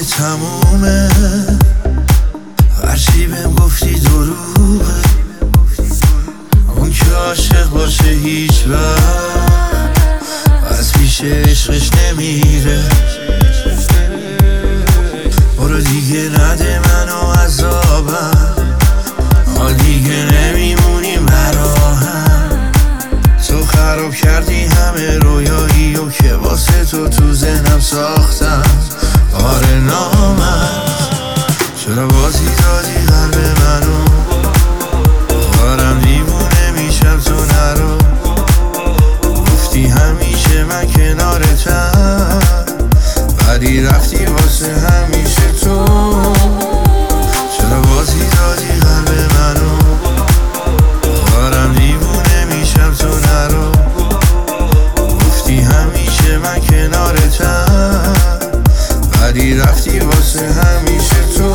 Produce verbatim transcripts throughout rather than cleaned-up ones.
دیگه تمومه، هرچی بهم گفتی دروغه. اون که عاشق باشه هیچ وقت از پیش عشقش نمیره. برو دیگه نده منو عذابم، ما دیگه نمیمونیم براهم. تو خراب کردی همه رویایی و که واسه تو تو ذهنم ساختم. آره نامرد، چرا بازی دادی قلب منو؟ دارم دیوونه میشم تو نرو. گفتی همیشه من کنارتم، ولی رفتی واسه همیشه تو. چرا بازی دادی قلب منو؟ دارم دیوونه میشم تو نرو. گفتی همیشه من کنارتم، ولی رفتی واسه همیشه تو.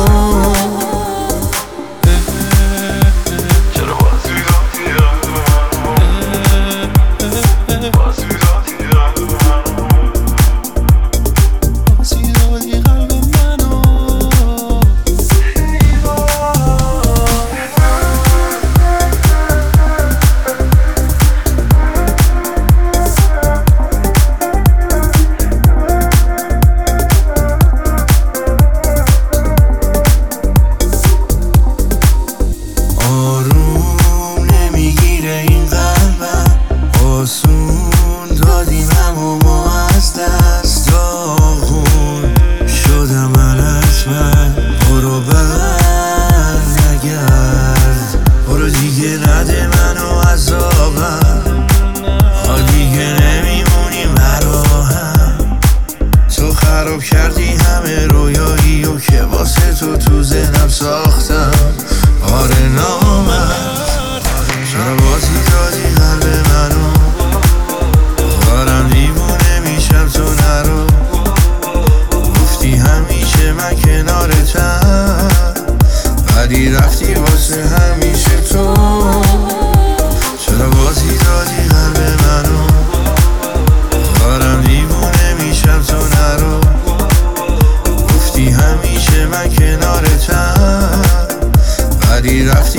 خراب کردی همه رویایی و که واسه تو تو ذهنم ساختم. آره نامرد، چرا بازی دادی قلب منو؟ دارم دیوونه میشم تو نرو. گفتی همیشه من کنارتم، ولی رفتی واسه همیشه تو. چرا بازی دادی قلب منو؟ دارم دیوونه میشم تو نرو. همیشه من کنارتم، ولی رفتی